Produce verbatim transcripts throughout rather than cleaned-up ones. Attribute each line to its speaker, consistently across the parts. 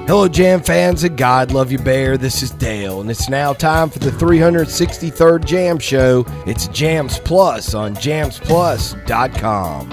Speaker 1: Hello, Jam fans and God Love You Bear. This is Dale, and it's now time for the three hundred sixty-third Jam Show. It's Jams Plus on jams plus dot com.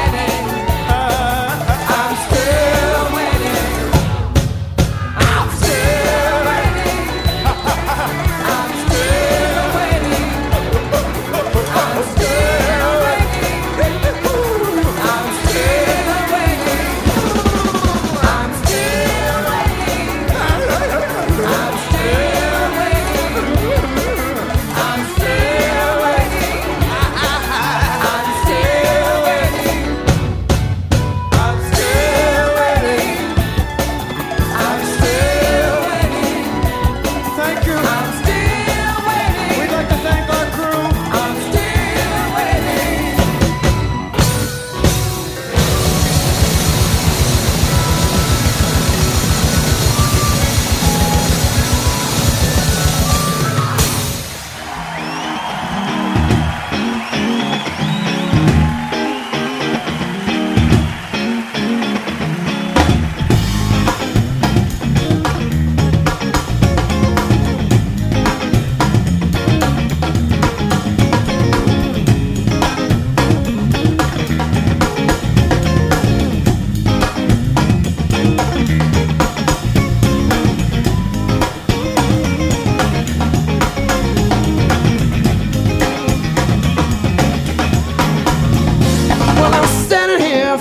Speaker 2: I'm still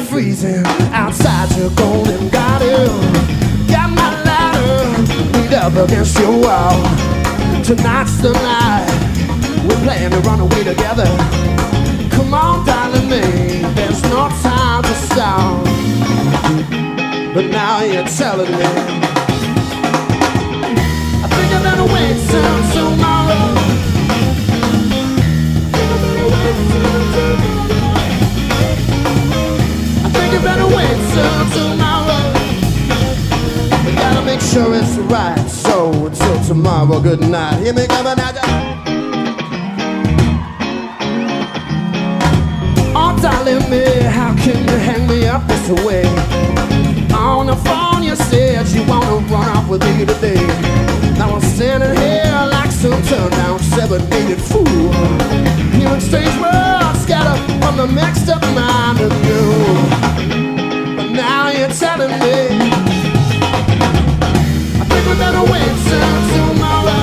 Speaker 2: freezing outside your golden garden. Got my ladder leaned up against your wall. Tonight's the night we're planning to run away together. Come on, darling, me, there's no time to stop. But now you're telling me I think I better wait till tomorrow. I think I better wait till tomorrow. We gotta make sure it's right. So until tomorrow, good night. Hear me coming out. Oh, darling, me, how can you hang me up this way? On the phone you said you wanna run off with me today. Now I'm standing here like some turned down seven-dated fool, hearing strange words scattered from the mixed up mind of you. But now you're telling me I think we better wait till tomorrow.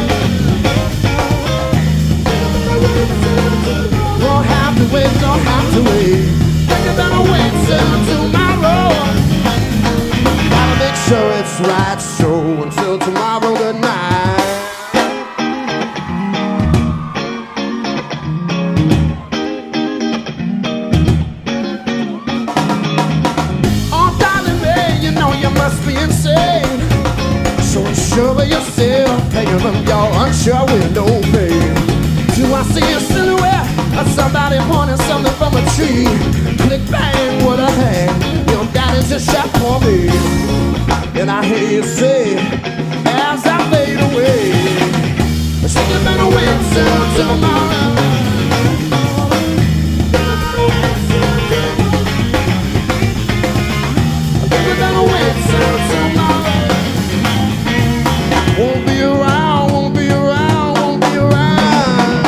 Speaker 2: Don't have to wait, don't have to wait. Think we better wait till tomorrow. Make sure it's right, so until tomorrow, good night. Oh, darling, babe, you know you must be insane. So unsure of yourself, hanging from your unsure window, babe. Do I see a silhouette of somebody pointing something from a tree? Click bang with a hand, your guidance is shot for me. And I hear you say, as I fade away, I think you better wait till tomorrow. I think you better wait till tomorrow. Won't be around, won't be around, won't be around.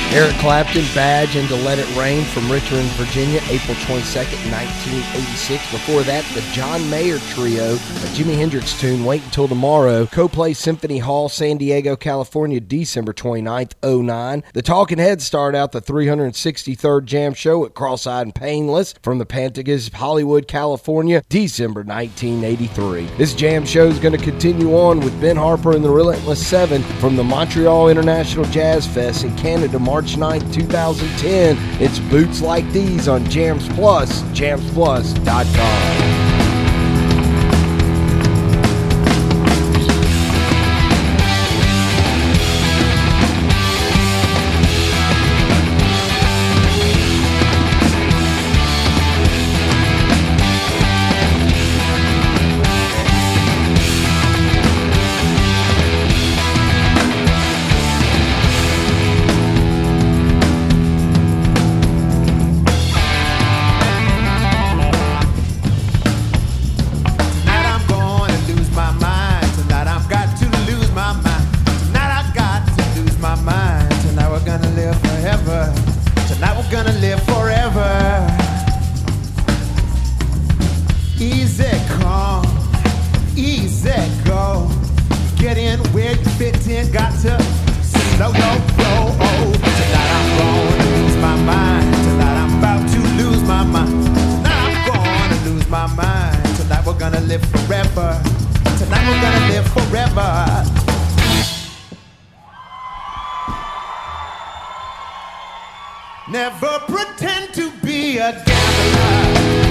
Speaker 1: Eric Clapton, Badge, and To Let It Rain from Richmond, Virginia, April twenty-second, nineteen eighty-six. Before that, the John Mayer Trio, a Jimi Hendrix tune, Wait Until Tomorrow. Coplay Symphony Hall, San Diego, California, December twenty-ninth, oh nine. The Talking Heads start out the three hundred sixty-third Jam Show at Cross-Eyed and Painless from the Pantages, Hollywood, California, December nineteen eighty-three. This Jam Show is going to continue on with Ben Harper and the Relentless Seven from the Montreal International Jazz Fest in Canada, March ninth, two thousand ten. It's Boots Like These on Jams Plus, jams plus dot com.
Speaker 2: Never pretend to be a gambler.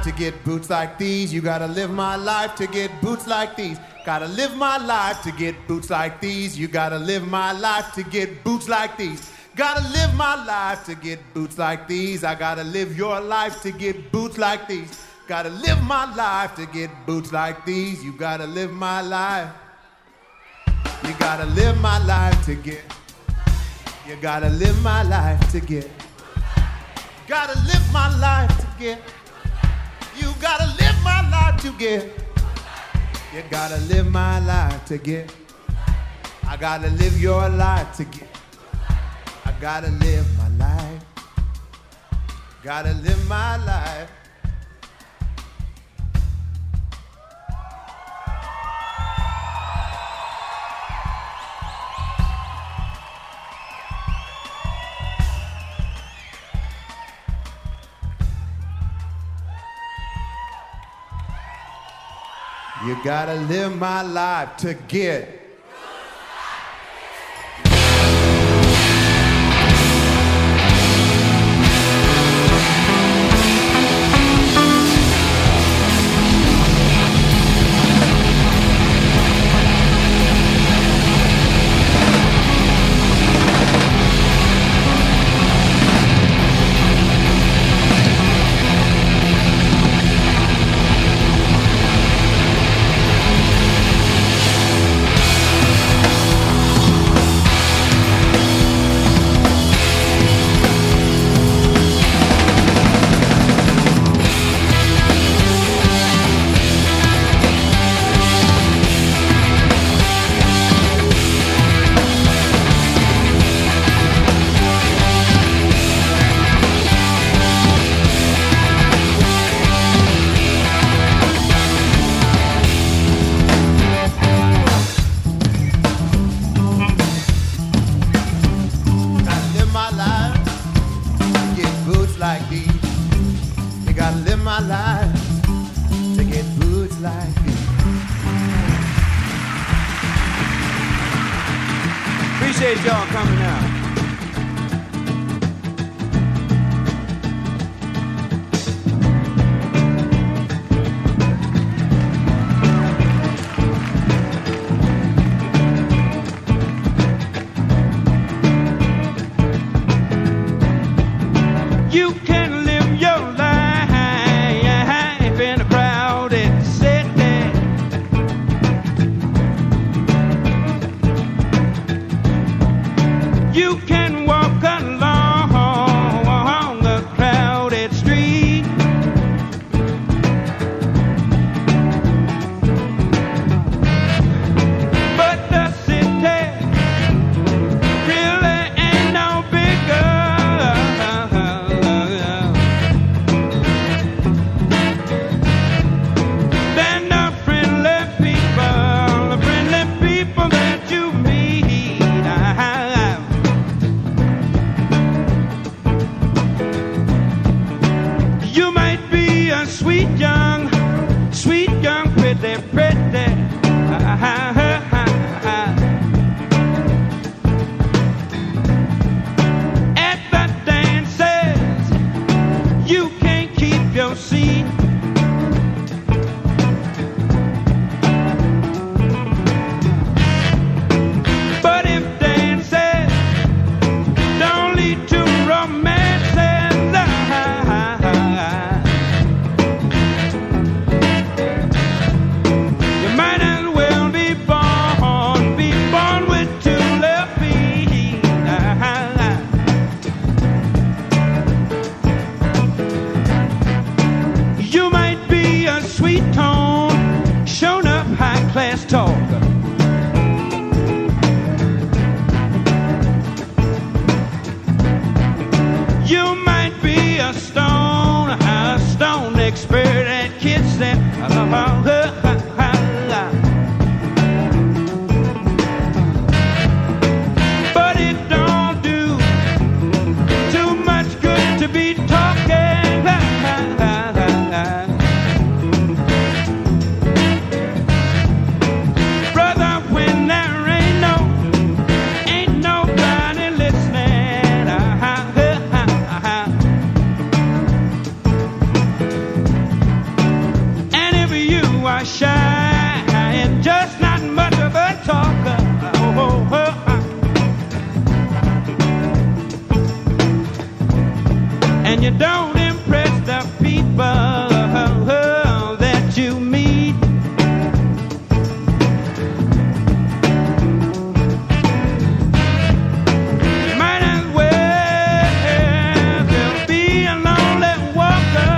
Speaker 2: to get boots like these. You gotta live my life to get boots like these. Gotta live my life to get boots like these. You gotta live my life to get boots like these. Gotta live my life to get boots like these. I gotta live your life to get boots like these. Gotta live my life to get boots like these. You gotta live my life. You gotta live my life to get. You gotta live my life to get. Gotta live my life to get. You gotta live my life to get. You gotta live my life to get. I gotta live your life to get. I gotta live my life. Gotta live my life. You gotta live my life to get. Appreciate y'all coming out. You can live your life in a crowded city. You can walk along a crowded street. But the city really ain't no bigger than the friendly people, the friendly people that you meet. You might be a sweet young, sweet young, pretty, pretty. At the dances, you can't keep your seat. But if dances don't lead to romances, you might as well be born
Speaker 3: you don't impress the people that you meet. You might as well just be a lonely walker.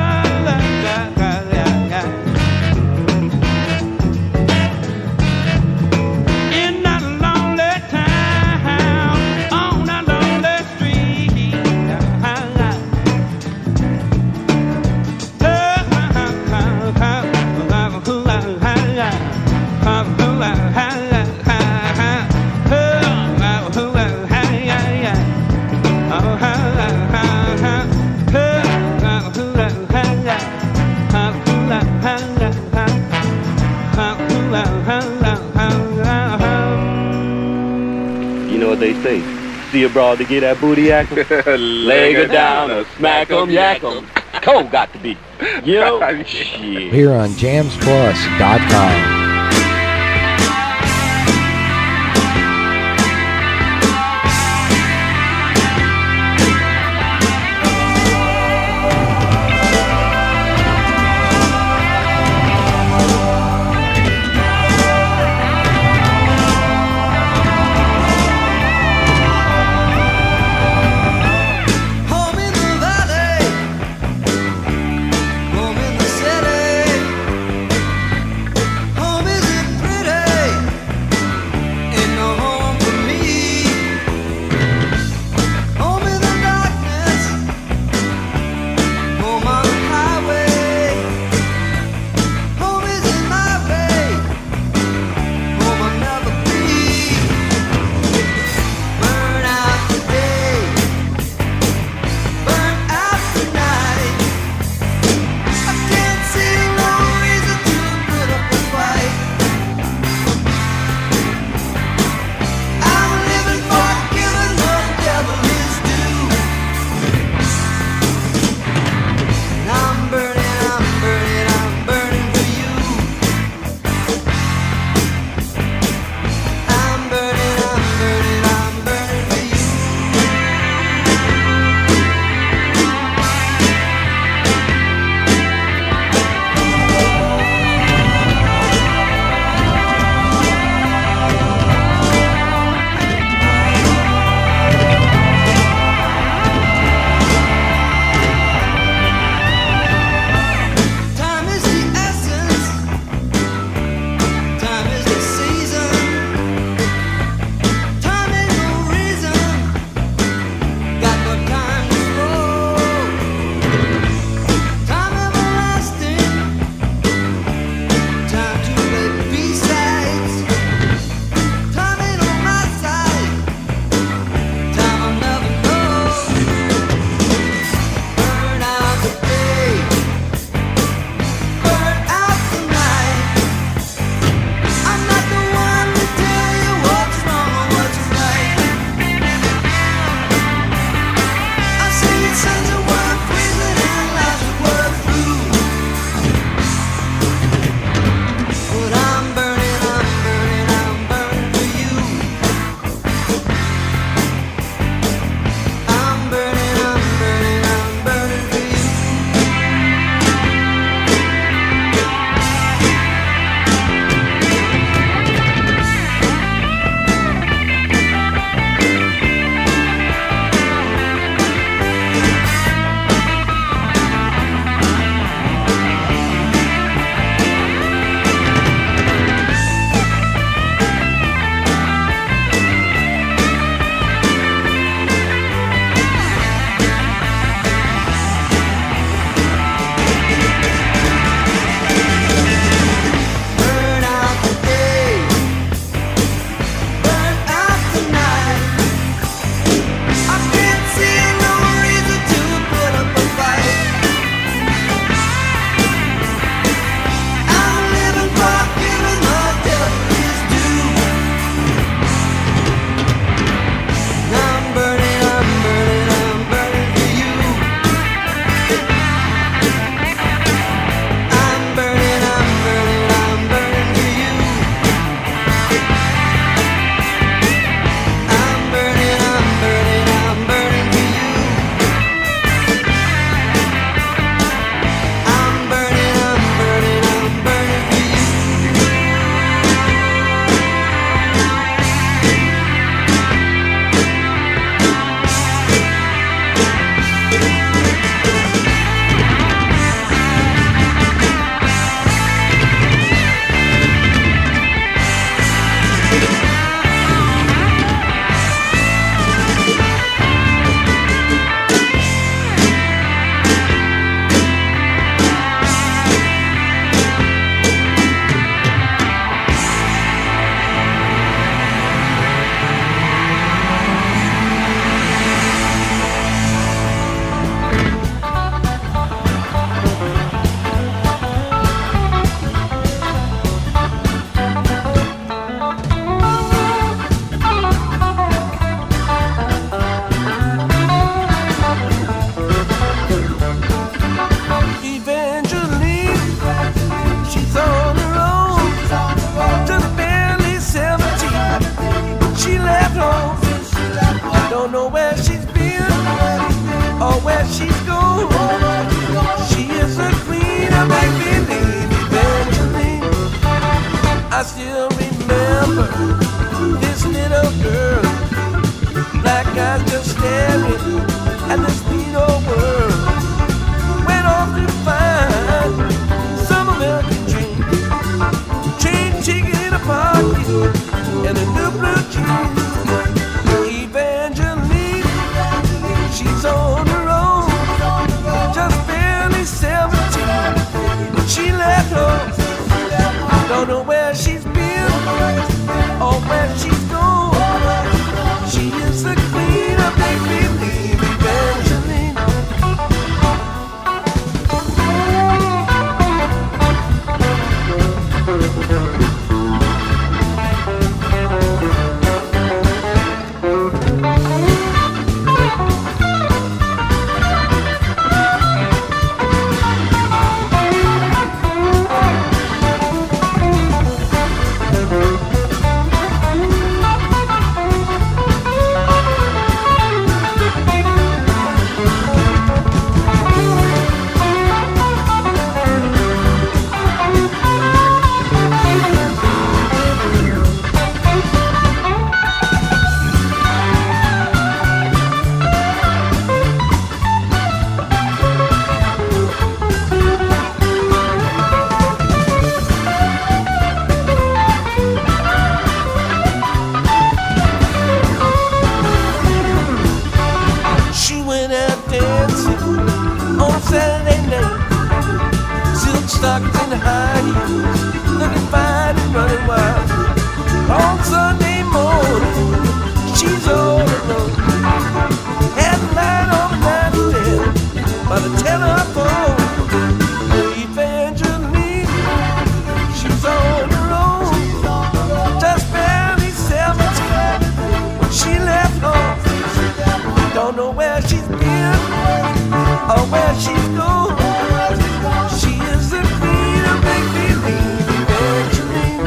Speaker 3: In a lonely town, on a lonely street.
Speaker 4: You know what they say? See a broad to get that booty actin'? Leg her down or smack 'em, yak 'em. Cole got to be. You know? Shit.
Speaker 1: Here on jams plus dot com.
Speaker 5: Home
Speaker 3: she's gone. She is the queen of make-believe, Evangeline. I still remember this little girl, black eyes just staring at this sweet old world. Went off to find some American dream, train ticket in a pocket and a new blue jeans. Evangeline, she's on her own, just barely seventeen when she left home. Don't know where she's been or where she's gone. She is the queen of make-believe, Evangeline. Saturday night, silk stockings and high heels, looking fine and running wild. On Sunday morning, she's all alone. Had a light on the nightstand by the telephone. Evangeline, she's on her own, just barely seventeen when she left home. Don't know where she's been or where she's gone. She is the queen of make-believe, Evangeline.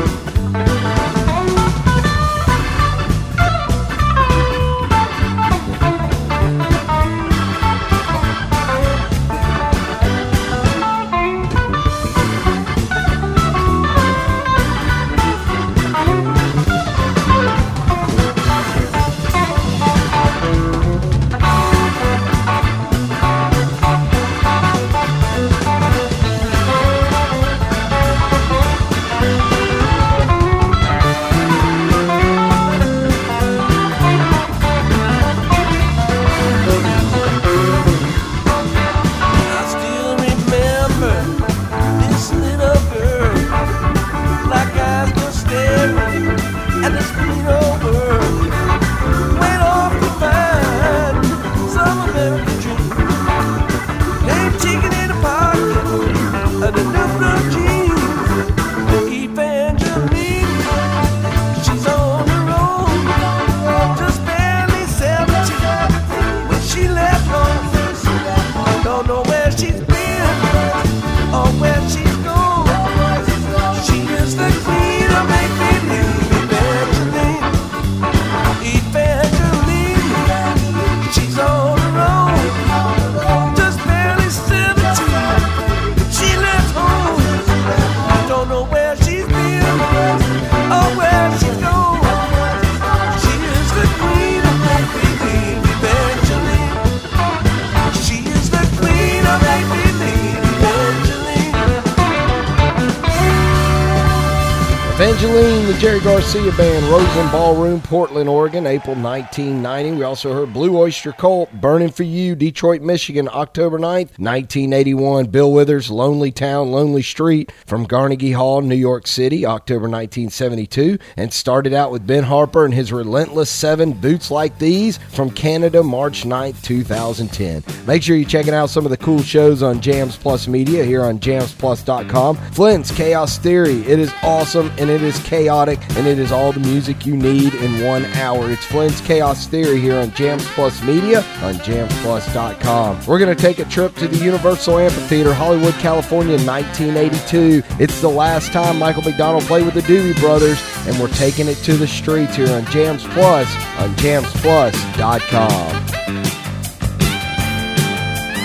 Speaker 1: Evangeline, the Jerry Garcia Band, Roseland Ballroom, Portland, Oregon, April nineteen ninety. We also heard Blue Oyster Cult, Burning for You, Detroit, Michigan, October ninth, nineteen eighty-one. Bill Withers, Lonely Town, Lonely Street from Carnegie Hall, New York City, October nineteen seventy-two. And started out with Ben Harper and his Relentless Seven, Boots Like These from Canada, March ninth, two thousand ten. Make sure you're checking out some of the cool shows on Jams Plus Media here on jams plus dot com. Flint's Chaos Theory. It is awesome and it is chaotic and it is all the music you need in one hour. It's Flint's Chaos Theory here on Jams Plus Media on jams plus dot com. We're going to take a trip to the Universal Amphitheater, Hollywood, California, nineteen eighty-two. It's the last time Michael McDonald played with the Doobie Brothers, and we're taking it to the streets here on Jams Plus on jams plus dot com.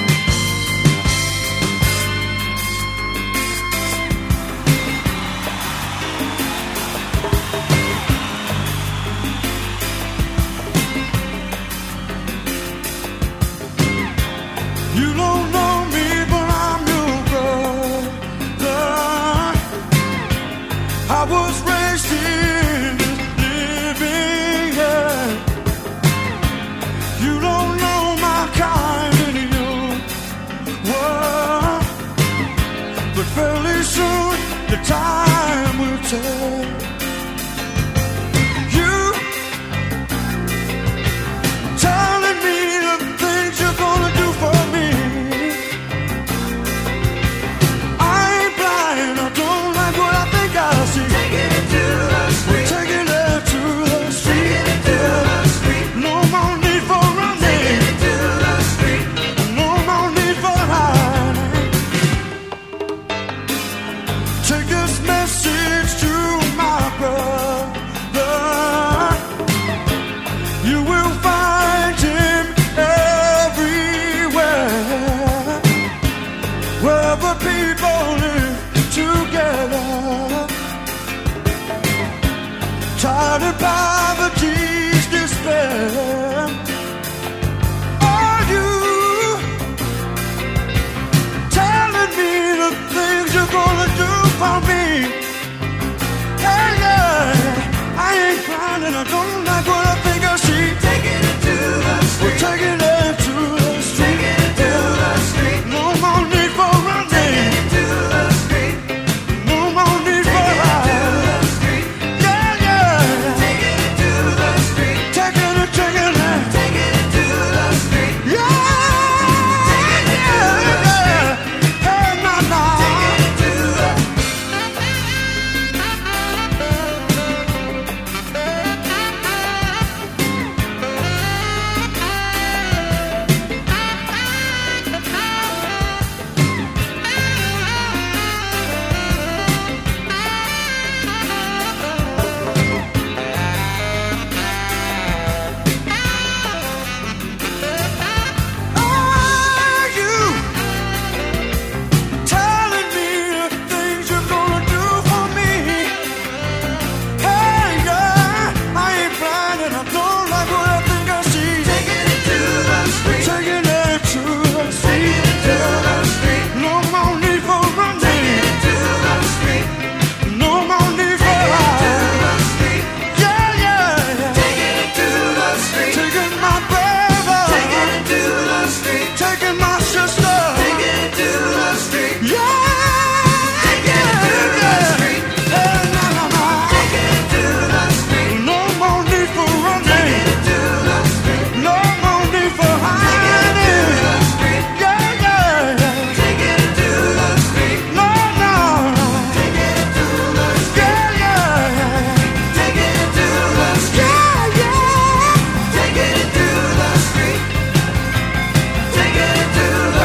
Speaker 2: You don't know me, but I'm your brother. I was raised in this living hell. You don't know my kind in your world, but fairly soon the time will tell. You telling me the things you're gonna do for me. I ain't blind, I don't like what I think I see.
Speaker 3: Taking it to the street.
Speaker 2: We're taking it to the street.
Speaker 3: Taking it to the street.
Speaker 2: No more need for running.
Speaker 3: Taking it to the street.
Speaker 2: No more need for hiding. Take this message to my brother. You will find him everywhere, wherever people live together. Tired of poverty's despair. Are you telling me the things you're gonna do for me? Hey, yeah, I ain't blind and I don't like what I think I see.
Speaker 3: Taking it to the
Speaker 2: We're
Speaker 3: street.
Speaker 2: taking it to the street.
Speaker 3: Taking it to the street.
Speaker 2: No more need for
Speaker 3: Taking
Speaker 2: running.
Speaker 3: it to the street.
Speaker 2: No more need for
Speaker 3: Taking it to
Speaker 2: hiding.
Speaker 3: the street.
Speaker 2: Yeah, yeah.
Speaker 3: Taking it to the street.
Speaker 2: Taking it, taking it.
Speaker 3: Taking it to the street.
Speaker 2: Yeah, yeah, yeah. Hey, nah, nah.
Speaker 3: Taking it to the
Speaker 2: Are you telling me the things you're gonna do for me? Hey, yeah, I ain't blind and I don't like what I think I see.
Speaker 3: Taking it to the street.
Speaker 2: Taking it to the
Speaker 3: Taking
Speaker 2: street.
Speaker 3: it to the street.
Speaker 2: No more need for running.
Speaker 3: Taking it to the street.
Speaker 2: No more need for
Speaker 3: To
Speaker 2: hiding.
Speaker 3: the street.
Speaker 2: Yeah, yeah, yeah.
Speaker 3: Taking it to the street.
Speaker 2: Taking my brother.
Speaker 3: Taking it to the street.
Speaker 2: Taking my sister.
Speaker 3: Taking it to the street.
Speaker 2: Yeah,
Speaker 3: Taking it to the street.
Speaker 2: Hey, nah, nah, nah.
Speaker 3: Taking it to the street.
Speaker 2: No more need for running.
Speaker 3: Taking it to the street.
Speaker 2: No more need for
Speaker 3: Taking it to
Speaker 2: hiding.
Speaker 3: the street.
Speaker 2: Yeah, yeah.
Speaker 3: Taking it to the street.
Speaker 2: No, no.
Speaker 3: Taking it to the street.
Speaker 2: Yeah, yeah.
Speaker 3: Taking it to the street.
Speaker 2: Yeah, yeah.
Speaker 3: Taking it to the street. Taking it to the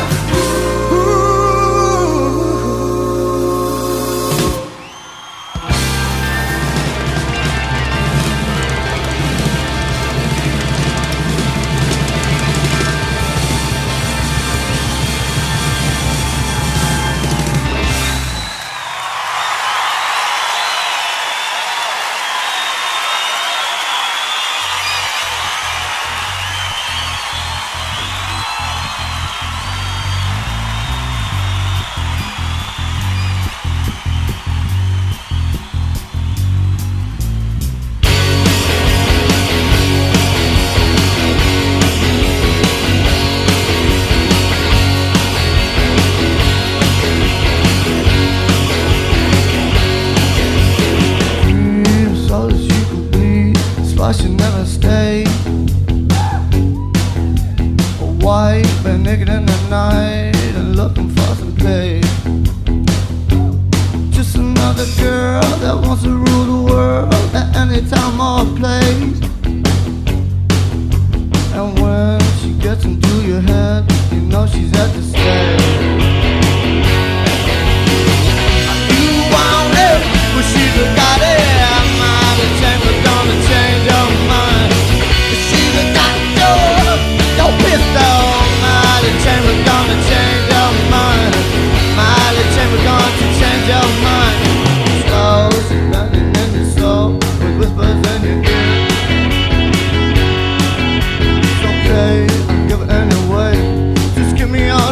Speaker 2: As all as you can be, that's why she never stay. A wife been naked in the night and looking for some play. Just another girl that wants to rule the world at any time or place. And when she gets into your head, you know she's at the stay. You want it, but she's a goddamn mind. The chamber gonna change your mind. She's a doctor, don't pistol. My the chamber gonna change your mind. My the chamber gonna change your mind. Slow, she's running in your soul with whispers in your ear. It's okay, I'll give it anyway. Just give me all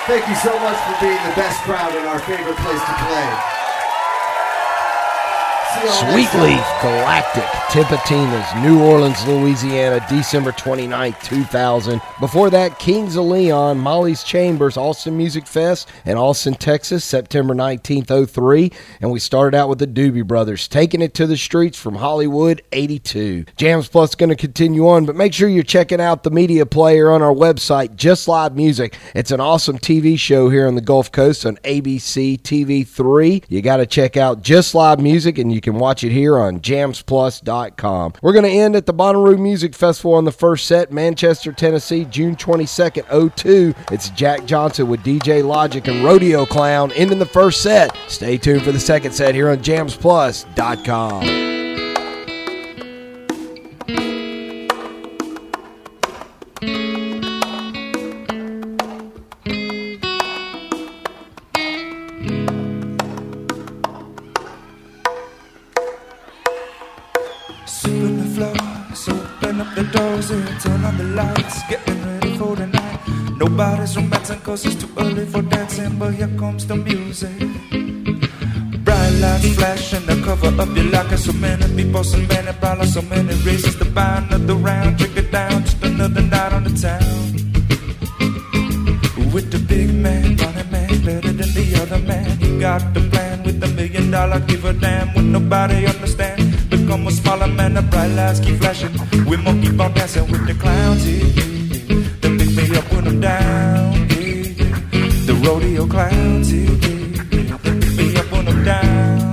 Speaker 2: Thank you so much for being the best crowd in our favorite place to play.
Speaker 1: Sweet Leaf Galactic, Tipitina's, New Orleans, Louisiana, December twenty-ninth, two thousand. Before that, Kings of Leon, Molly's Chambers, Austin Music Fest in Austin, Texas, September nineteenth, oh three. And we started out with the Doobie Brothers, Taking It to the Streets from Hollywood, eighty-two. Jams Plus is going to continue on, but make sure you're checking out the media player on our website, Just Live Music. It's an awesome T V show here on the Gulf Coast on A B C T V three. You got to check out Just Live Music, and you can watch it here on jams plus dot com. We're going to end at the Bonnaroo Music Festival on the first set, Manchester, Tennessee, June twenty-second, oh two. It's Jack Johnson with D J Logic and Rodeo Clown ending the first set. Stay tuned for the second set here on jams plus dot com.
Speaker 5: Turn on the lights, getting ready for the night. Nobody's romancing cause it's too early for dancing, but here comes the music. Bright lights flash and the cover up your locker. So many people, so many problems, so many races to buy another round. Drink it down, just another night on the town. With the big man, running man, better than the other man. He got the plan with the million dollar, give a damn when nobody understand. Become a smaller man, the bright lights keep flashing. We won't keep on dancing with the clowns, yeah, yeah. They pick me up when I'm down, yeah, yeah. The rodeo clowns, yeah, yeah. They pick me up when I'm down.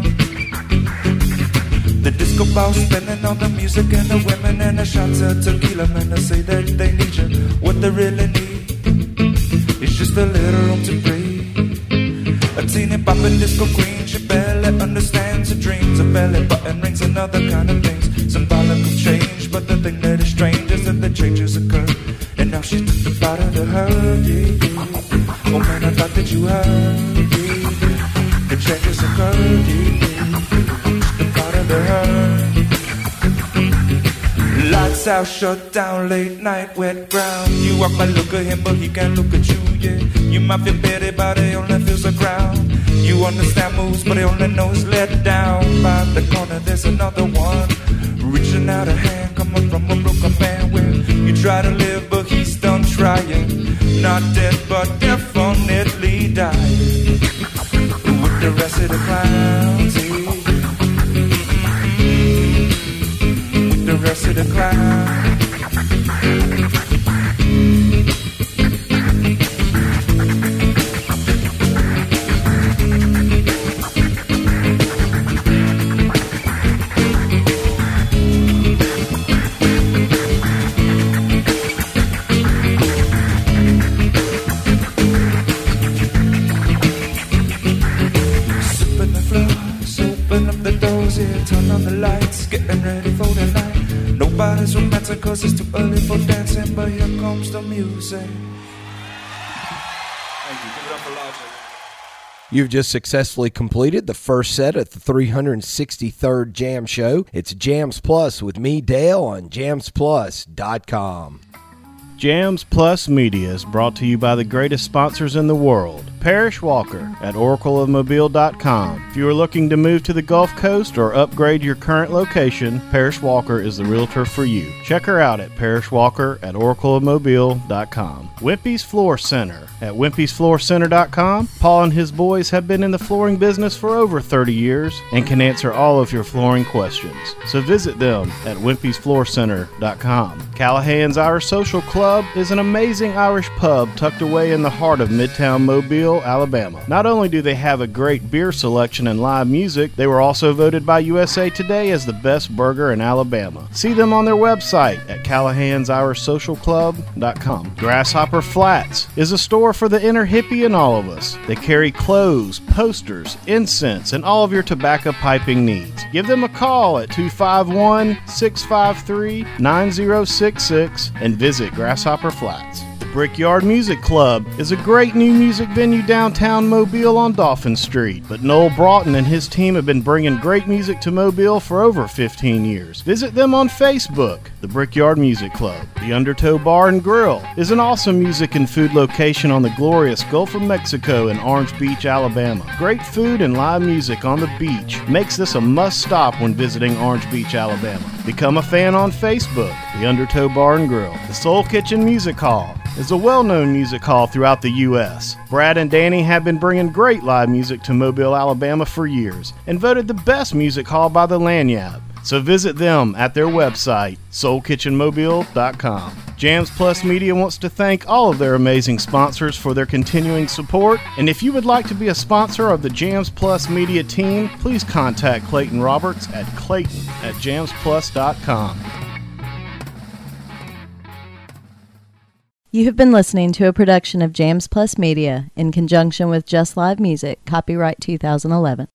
Speaker 5: The disco ball spinning on the music and the women and the shots of tequila. Man, they say that they need you. What they really need is just a little room to breathe. A teeny poppin' disco queen, she barely understands her dreams. A belly button rings and other kind of things. Symbolic of change, but the thing that is strange is that the changes occur. And now she's just about to hurt, yeah, yeah. Oh man, I thought that you heard, yeah, yeah. The changes occur, yeah, yeah. Just about to hurt. Lights out, shut down, late night, wet ground. You walk by, look at him, but he can't look at you, yeah. You might feel pity, but he only feels the ground. You understand moves, but he only knows let down. By the corner, there's another one, reaching out a hand, coming from a broken man. Where you try to live, but he's done trying. Not dead, but definitely dying. With the rest of the clowns, yeah. With the rest of the clowns. Turn on the lights, getting ready for the night. Nobody's romancing cause it's too early for dancing, but here comes the music. Thank you. Give it up for Logic.
Speaker 1: You've just successfully completed the first set at the three hundred sixty-third Jam Show. It's Jams Plus with me, Dale, on jams plus dot com.
Speaker 6: Jams Plus Media is brought to you by the greatest sponsors in the world. Parrish Walker at oracle of mobile dot com. If you are looking to move to the Gulf Coast or upgrade your current location, Parrish Walker is the realtor for you. Check her out at Parrish Walker at oracle of mobile dot com. Wimpy's Floor Center at wimpys floor center dot com. Paul and his boys have been in the flooring business for over thirty years and can answer all of your flooring questions. So visit them at wimpys floor center dot com. Callahan's Irish Social Club is an amazing Irish pub tucked away in the heart of Midtown Mobile, Alabama. Not only do they have a great beer selection and live music, they were also voted by U S A Today as the best burger in Alabama. See them on their website at callahans irish social club dot com. Grasshopper Flats is a store for the inner hippie in all of us. They carry clothes, posters, incense, and all of your tobacco piping needs. Give them a call at two five one, six five three, nine zero six six and visit Grasshopper Flats. Brickyard Music Club is a great new music venue downtown Mobile on Dauphin Street, but Noel Broughton and his team have been bringing great music to Mobile for over fifteen years. Visit them on Facebook. The Brickyard Music Club. The Undertow Bar and Grill is an awesome music and food location on the glorious Gulf of Mexico in Orange Beach, Alabama. Great food and live music on the beach makes this a must-stop when visiting Orange Beach, Alabama. Become a fan on Facebook. The Undertow Bar and Grill. The Soul Kitchen Music Hall is a well-known music hall throughout the U S Brad and Danny have been bringing great live music to Mobile, Alabama for years and voted the best music hall by the Lanyard. So visit them at their website, soul kitchen mobile dot com. Jams Plus Media wants to thank all of their amazing sponsors for their continuing support. And if you would like to be a sponsor of the Jams Plus Media team, please contact Clayton Roberts at clayton at jams plus dot com.
Speaker 7: You have been listening to a production of Jams Plus Media in conjunction with Just Live Music, copyright two thousand eleven.